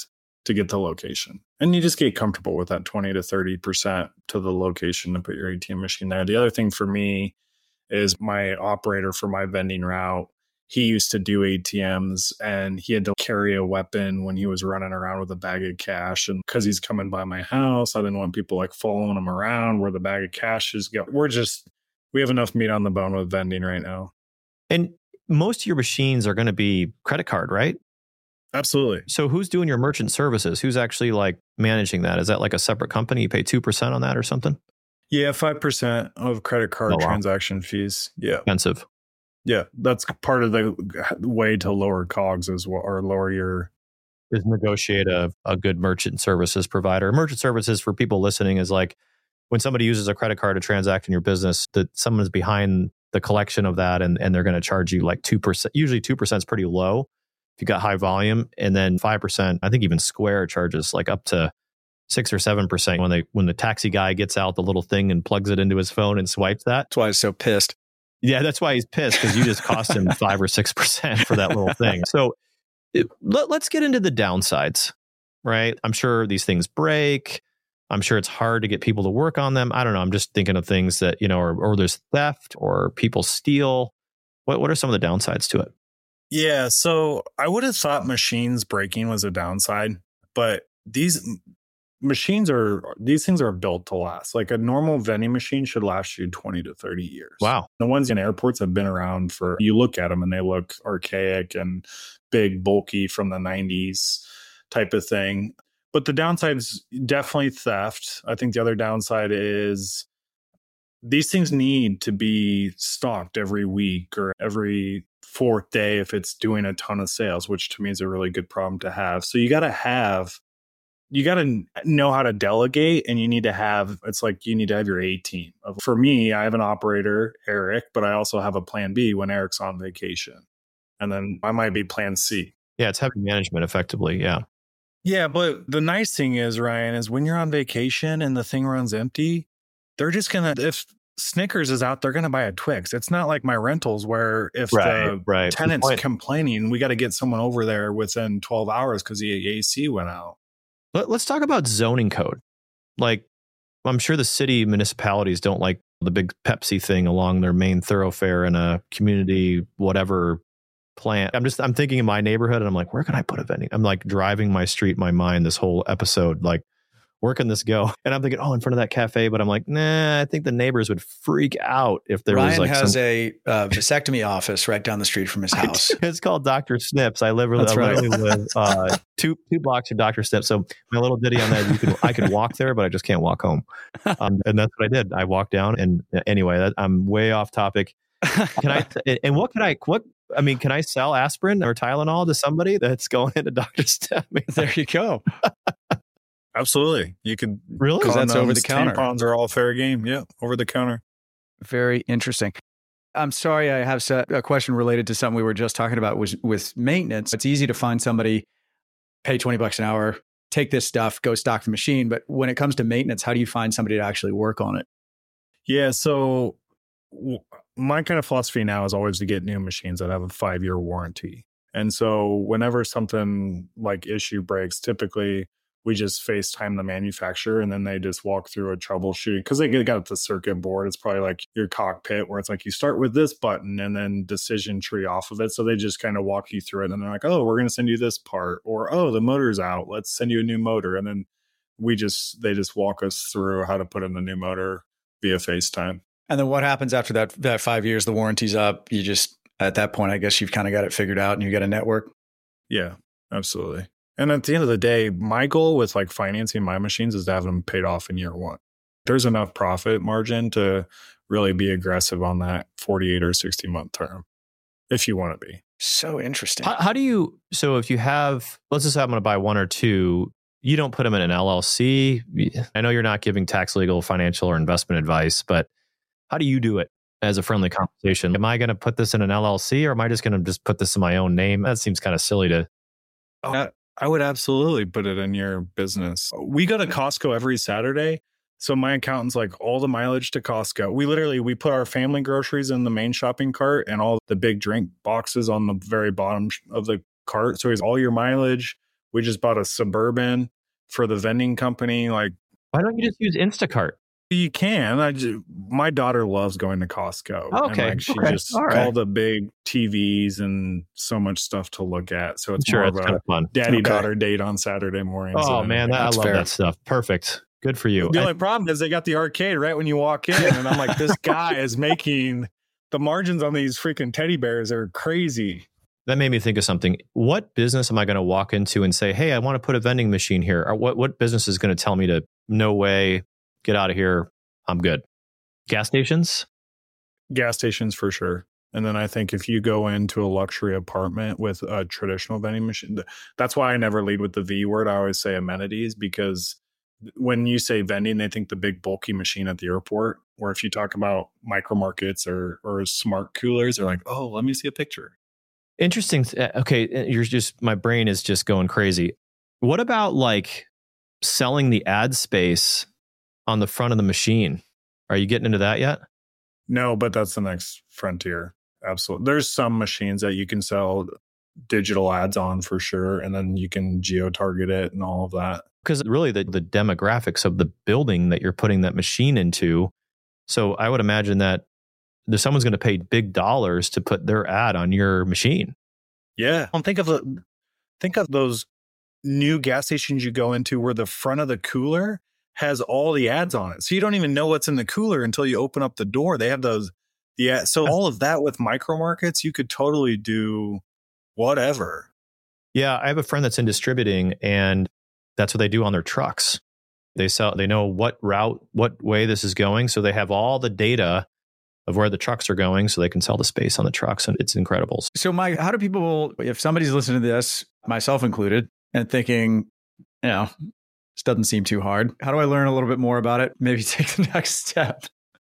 to get the location. And you just get comfortable with that twenty to thirty percent to the location to put your A T M machine there. The other thing for me is my operator for my vending route. He used to do A T Ms and he had to carry a weapon when he was running around with a bag of cash. And because he's coming by my house, I didn't want people like following him around where the bag of cash is going. We're just, we have enough meat on the bone with vending right now. And most of your machines are going to be credit card, right? Absolutely. So who's doing your merchant services? Who's actually like managing that? Is that like a separate company? You pay two percent on that or something? Yeah, five percent of credit card Oh, wow. transaction fees. Yeah. Expensive. Yeah, that's part of the way to lower COGS as well, or lower your... Is negotiate a, a good merchant services provider. Merchant services, for people listening, is like when somebody uses a credit card to transact in your business, that someone's behind the collection of that and, and they're going to charge you like two percent. Usually two percent is pretty low if you got high volume. And then five percent, I think even Square charges like up to six or seven percent when they when the taxi guy gets out the little thing and plugs it into his phone and swipes that. That's why he's so pissed. Yeah, that's why he's pissed, because you just cost him five or six percent for that little thing. So it, let, let's get into the downsides, right? I'm sure these things break. I'm sure it's hard to get people to work on them. I don't know. I'm just thinking of things that, you know, or, or there's theft or people steal. What what are some of the downsides to it? Yeah, so I would have thought machines breaking was a downside, but these machines are, these things are built to last. Like a normal vending machine should last you twenty to thirty years. Wow. The ones in airports have been around for, you look at them and they look archaic and big, bulky from the nineties type of thing. But the downside is definitely theft. I think the other downside is these things need to be stocked every week or every fourth day if it's doing a ton of sales, which to me is a really good problem to have. So you got to have, you got to know how to delegate, and you need to have, it's like you need to have your A team. For me, I have an operator, Eric, but I also have a plan B when Eric's on vacation. And then I might be plan C. Yeah, it's heavy management effectively. Yeah. Yeah, but the nice thing is, Ryan, is when you're on vacation and the thing runs empty, they're just going to, if Snickers is out, they're going to buy a Twix. It's not like my rentals where if right, the right. tenant's complaining, we got to get someone over there within twelve hours because the A C went out. Let, let's talk about zoning code. Like, I'm sure the city municipalities don't like the big Pepsi thing along their main thoroughfare in a community, whatever plant. I'm just, I'm thinking in my neighborhood and I'm like, where can I put a vending? I'm like driving my street, my mind this whole episode, like, where can this go? And I'm thinking, oh, in front of that cafe. But I'm like, nah, I think the neighbors would freak out if there Ryan was like has some... a uh, vasectomy office right down the street from his house. It's called Doctor Snips. I live, That's I right. literally live uh, two two blocks from Doctor Snips. So my little ditty on that, you can I can walk there, but I just can't walk home. Um, and that's what I did. I walked down. And anyway, that, I'm way off topic. Can I? And what can I? What I mean, can I sell aspirin or Tylenol to somebody that's going into Doctor Snips? There you go. Absolutely. You could really? Because that's over the counter. Tampons are all fair game. Yeah, over the counter. Very interesting. I'm sorry, I have a question related to something we were just talking about was with maintenance. It's easy to find somebody, pay twenty bucks an hour, take this stuff, go stock the machine. But when it comes to maintenance, how do you find somebody to actually work on it? Yeah. So w- my kind of philosophy now is always to get new machines that have a five year warranty. And so whenever something like issue breaks, typically we just FaceTime the manufacturer and then they just walk through a troubleshooting because they got the circuit board. It's probably like your cockpit where it's like you start with this button and then decision tree off of it. So they just kind of walk you through it and they're like, oh, we're going to send you this part, or, oh, the motor's out. Let's send you a new motor. And then we just, they just walk us through how to put in the new motor via FaceTime. And then what happens after that, that five years, the warranty's up. You just, at that point, I guess you've kind of got it figured out and you got a network. Yeah, absolutely. And at the end of the day, my goal with like financing my machines is to have them paid off in year one. There's enough profit margin to really be aggressive on that forty-eight or sixty month term if you want to be. So interesting. How, how do you, so if you have, let's just say I'm going to buy one or two, you don't put them in an L L C. I know you're not giving tax, legal, financial, or investment advice, but how do you do it as a friendly conversation? Am I going to put this in an L L C or am I just going to just put this in my own name? That seems kind of silly to... Oh, I would absolutely put it in your business. We go to Costco every Saturday. So my accountant's like, all the mileage to Costco. We literally, we put our family groceries in the main shopping cart and all the big drink boxes on the very bottom of the cart. So he's all your mileage. We just bought a Suburban for the vending company. Like, why don't you just use Instacart? You can. I just, my daughter loves going to Costco. Oh, okay. And like she okay. just all, right. all the big T Vs and so much stuff to look at. So it's sure, more it's of kind a of fun. daddy Okay. daughter date on Saturday mornings. Oh man, that, I love fair. that stuff. Perfect. Good for you. The I- only problem is they got the arcade right when you walk in, and I'm like, this guy is making the margins on these freaking teddy bears are crazy. That made me think of something. What business am I going to walk into and say, "Hey, I want to put a vending machine here"? Or what what business is going to tell me to no way, get out of here? I'm good. Gas stations? Gas stations for sure. And then I think if you go into a luxury apartment with a traditional vending machine, that's why I never lead with the V word. I always say amenities, because when you say vending, they think the big bulky machine at the airport. Or if you talk about micro markets or or smart coolers, they're like, oh, let me see a picture. Interesting. Okay, you're just my brain is just going crazy. What about like selling the ad space on the front of the machine? Are you getting into that yet? No, but that's the next frontier. Absolutely. There's some machines that you can sell digital ads on for sure. And then you can geo-target it and all of that. Because really the, the demographics of the building that you're putting that machine into. So I would imagine that there's someone's going to pay big dollars to put their ad on your machine. Yeah. Um, think of the, think of those new gas stations you go into where the front of the cooler has all the ads on it. So you don't even know what's in the cooler until you open up the door. They have those. Yeah. So all of that with micro markets, you could totally do whatever. Yeah. I have a friend that's in distributing, and that's what they do on their trucks. They sell, they know what route, what way this is going. So they have all the data of where the trucks are going, so they can sell the space on the trucks. And it's incredible. So Mike, how do people, if somebody's listening to this, myself included, and thinking, you know, this doesn't seem too hard, how do I learn a little bit more about it? Maybe take the next step.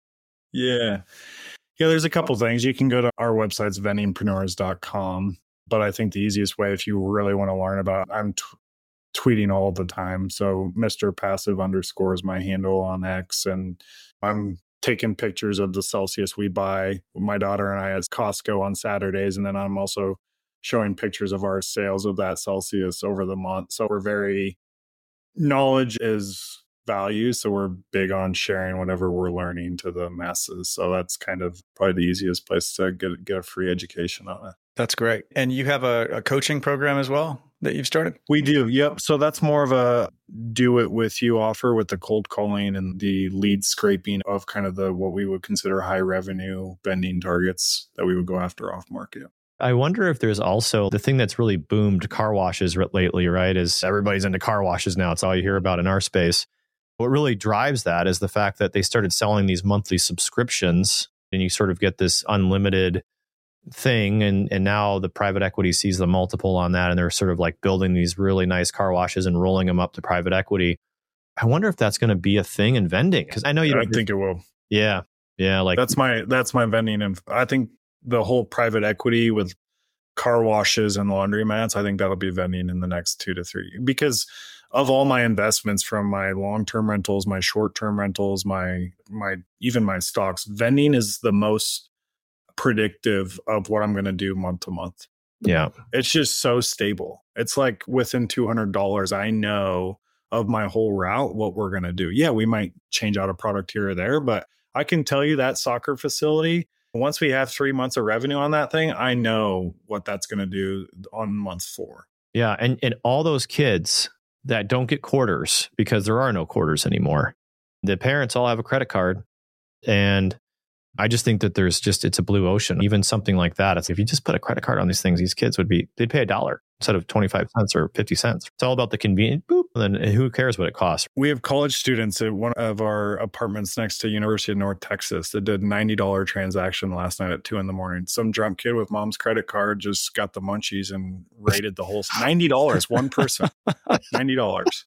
Yeah. Yeah, there's a couple things. You can go to our website's vendingpreneurs dot com. But I think the easiest way, if you really want to learn about it, I'm t- tweeting all the time. So Mister Passive underscore is my handle on X. And I'm taking pictures of the Celsius we buy, my daughter and I, at Costco on Saturdays. And then I'm also showing pictures of our sales of that Celsius over the month. So we're very, knowledge is value. So we're big on sharing whatever we're learning to the masses. So that's kind of probably the easiest place to get, get a free education on it. That's great. And you have a, a coaching program as well that you've started? We do. Yep. So that's more of a do it with you offer with the cold calling and the lead scraping of kind of the what we would consider high revenue vending targets that we would go after off market. I wonder if there's also the thing that's really boomed car washes lately, right? Is everybody's into car washes now. It's all you hear about in our space. What really drives that is the fact that they started selling these monthly subscriptions, and you sort of get this unlimited thing. And, and now the private equity sees the multiple on that, and they're sort of like building these really nice car washes and rolling them up to private equity. I wonder if that's going to be a thing in vending, because I know you. I think it will. Yeah, yeah. Like that's my that's my vending, and I think the whole private equity with car washes and laundromats, I think that'll be vending in the next two to three, because of all my investments, from my long-term rentals, my short-term rentals, my my even my stocks, vending is the most predictive of what I'm going to do month to month. Yeah. It's just so stable. It's like within two hundred dollars, I know of my whole route what we're going to do. Yeah, we might change out a product here or there, but I can tell you that soccer facility, once we have three months of revenue on that thing, I know what that's going to do on month four. Yeah. And, and all those kids that don't get quarters, because there are no quarters anymore, the parents all have a credit card. And I just think that there's just, it's a blue ocean. Even something like that. It's if you just put a credit card on these things, these kids would be, they'd pay a dollar instead of twenty-five cents or fifty cents. It's all about the convenience. Boop. And then who cares what it costs? We have college students at one of our apartments next to University of North Texas that did ninety dollars transaction last night at two in the morning. Some drunk kid with mom's credit card just got the munchies and raided the whole ninety dollars, one person, ninety dollars.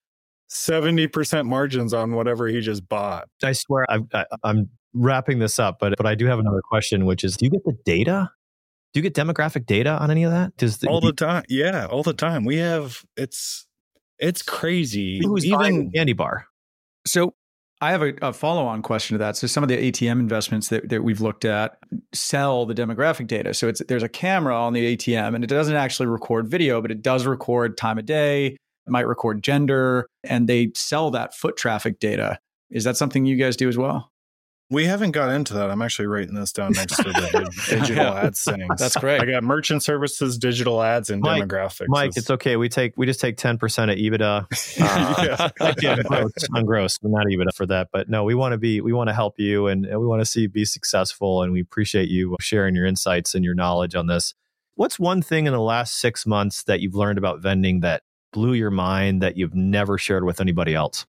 seventy percent margins on whatever he just bought. I swear I, I, I'm wrapping this up, but but I do have another question, which is, do you get the data? Do you get demographic data on any of that? Does the, all the time? Yeah, all the time. We have, it's it's crazy. Who's even buying the candy bar? So I have a, a follow-on question to that. So some of the A T M investments that, that we've looked at sell the demographic data. So it's there's a camera on the A T M and it doesn't actually record video, but it does record time of day, it might record gender, and they sell that foot traffic data. Is that something you guys do as well? We haven't got into that. I'm actually writing this down next to the digital Yeah. ads things. That's great. I got merchant services, digital ads, and Mike, demographics. Mike, it's okay. We take we just take ten percent of EBITDA. Uh, Yeah. yeah, gross, on gross, not EBITDA for that. But no, we want to be we want to help you and, and we want to see you be successful. And we appreciate you sharing your insights and your knowledge on this. What's one thing in the last six months that you've learned about vending that blew your mind that you've never shared with anybody else?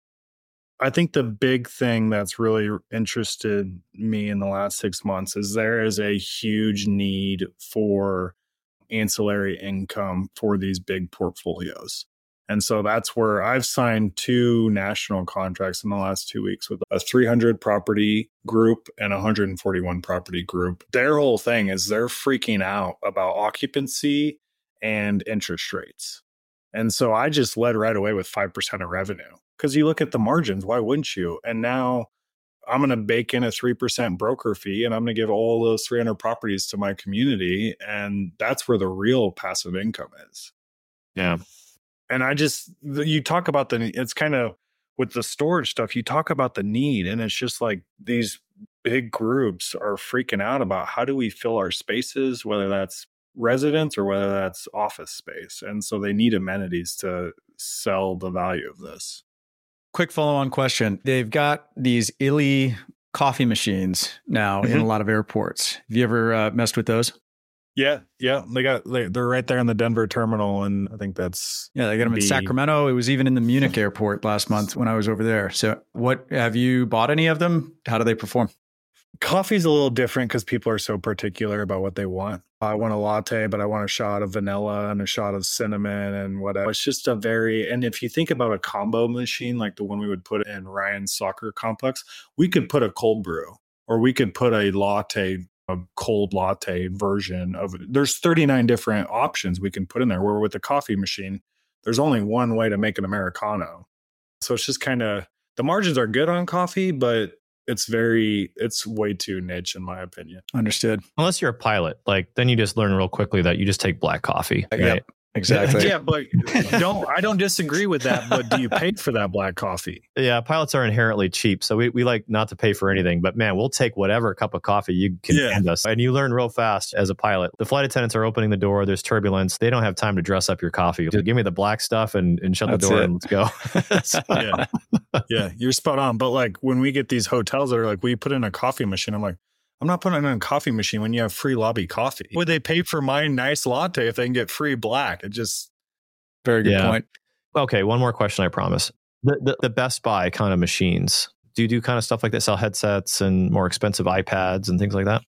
I think the big thing that's really interested me in the last six months is there is a huge need for ancillary income for these big portfolios. And so that's where I've signed two national contracts in the last two weeks with a three hundred property group and a one hundred forty-one property group. Their whole thing is they're freaking out about occupancy and interest rates. And so I just led right away with five percent of revenue. Because you look at the margins, why wouldn't you? And now I'm going to bake in a three percent broker fee and I'm going to give all those three hundred properties to my community. And that's where the real passive income is. Yeah. And I just, you talk about the, it's kind of with the storage stuff, you talk about the need. And it's just like these big groups are freaking out about how do we fill our spaces, whether that's residents or whether that's office space. And so they need amenities to sell the value of this. Quick follow-on question. They've got these Illy coffee machines now mm-hmm. in a lot of airports. Have you ever uh, messed with those? Yeah, yeah. They got they, they're right there in the Denver terminal, and I think that's yeah. They got them the, in Sacramento. It was even in the Munich airport last month when I was over there. So, what have you bought any of them? How do they perform? Coffee's a little different because people are so particular about what they want. I want a latte, but I want a shot of vanilla and a shot of cinnamon and whatever. It's just a very, and if you think about a combo machine like the one we would put in Ryan's soccer complex, we could put a cold brew or we could put a latte, a cold latte version of it. There's thirty-nine different options we can put in there. Where with the coffee machine, there's only one way to make an Americano. So it's just kind of, the margins are good on coffee, but it's very, it's way too niche in my opinion. Understood. Unless you're a pilot, like then you just learn real quickly that you just take black coffee. Right? Yep, exactly. Yeah, but don't, I don't disagree with that. But do you pay for that black coffee? Yeah, pilots are inherently cheap. So we, we like not to pay for anything. But man, we'll take whatever cup of coffee you can Yeah. hand us. And you learn real fast as a pilot. The flight attendants are opening the door. There's turbulence. They don't have time to dress up your coffee. Just give me the black stuff and, and shut That's the door it. and let's go. So- Yeah. Yeah, you're spot on. But like when we get these hotels that are like, we put in a coffee machine, I'm like, I'm not putting in a coffee machine when you have free lobby coffee. Would they pay for my nice latte if they can get free black? It just, Very good Yeah. point. Okay, one more question, I promise. The, the the Best Buy kind of machines. Do you do kind of stuff like that? Sell headsets and more expensive iPads and things like that?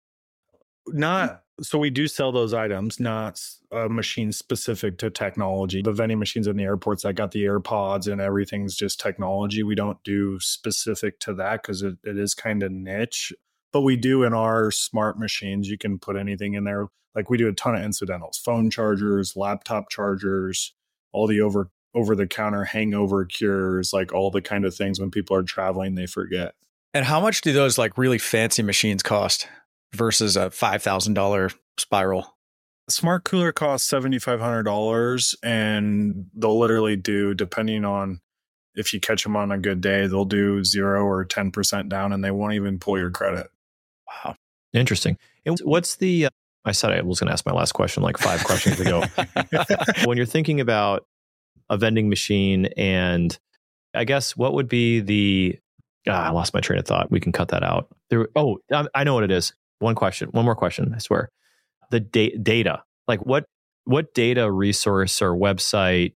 not, so we do sell those items, not a machine specific to technology. The vending machines in the airports that got the AirPods and everything's just technology. We don't do specific to that because it, it is kind of niche. But we do in our smart machines, you can put anything in there. Like we do a ton of incidentals, phone chargers, laptop chargers, all the over over the counter hangover cures, like all the kind of things when people are traveling, they forget. And how much do those like really fancy machines cost versus a five thousand dollars spiral? Smart cooler costs seven thousand five hundred dollars and they'll literally do, depending on if you catch them on a good day, they'll do zero or ten percent down and they won't even pull your credit. Wow. Interesting. And what's the, uh, I said I was going to ask my last question like five questions ago. When you're thinking about a vending machine and I guess what would be the, ah, I lost my train of thought. We can cut that out. There, oh, I, I know what it is. One question, one more question, I swear. The da- data, like what, what data resource or website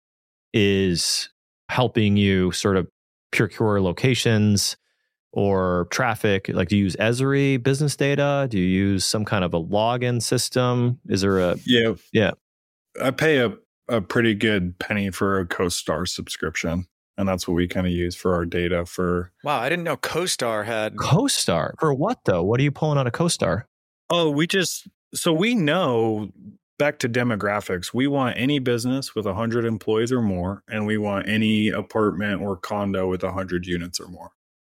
is helping you sort of procure locations or traffic? Like, do you use Esri business data? Do you use some kind of a login system? Is there a... Yeah. Yeah. I pay a, a pretty good penny for a CoStar subscription. And that's what we kind of use for our data for... Wow, I didn't know CoStar had... CoStar? For what though? What are you pulling out of CoStar? Oh, we just... So we know, back to demographics, we want any business with one hundred employees or more, and we want any apartment or condo with one hundred units or more.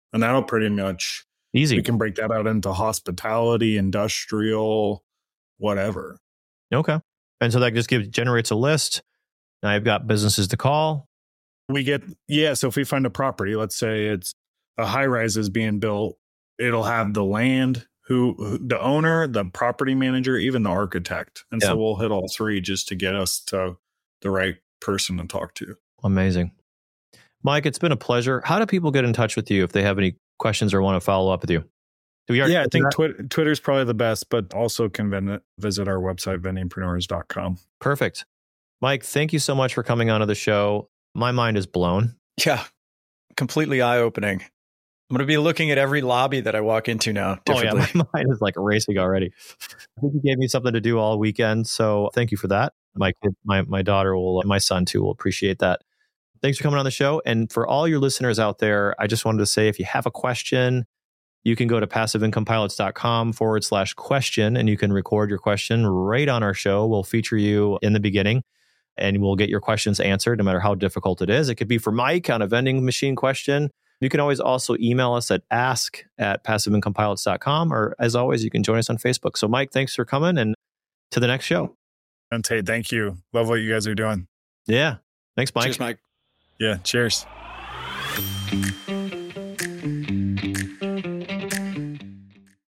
And that'll pretty much, easy. We can break that out into hospitality, industrial, whatever. Okay. And so that just gives generates a list. Now I've got businesses to call. We get, yeah. So if we find a property, let's say it's a high rise is being built, it'll have the land, who, who the owner, the property manager, even the architect. And yeah. so we'll hit all three just to get us to the right person to talk to. Amazing. Mike, it's been a pleasure. How do people get in touch with you if they have any questions or want to follow up with you? Do we yeah, I think Twi- Twitter's probably the best, but also can ven- visit our website, vendingpreneurs dot com. Perfect. Mike, thank you so much for coming onto the show. My mind is blown. Yeah, completely eye-opening. I'm going to be looking at every lobby that I walk into now differently. Oh yeah, my mind is like racing already. I think you gave me something to do all weekend, so thank you for that. My kid, my my daughter will, my son too, will appreciate that. Thanks for coming on the show. And for all your listeners out there, I just wanted to say, if you have a question, you can go to passiveincomepilots.com forward slash question, and you can record your question right on our show. We'll feature you in the beginning, and we'll get your questions answered no matter how difficult it is. It could be for Mike on a vending machine question. You can always also email us at ask at passiveincomepilots dot com, or as always, you can join us on Facebook. So Mike, thanks for coming, and to the next show. And Tate, thank you. Love what you guys are doing. Yeah. Thanks, Mike. Cheers, Mike. Yeah, cheers.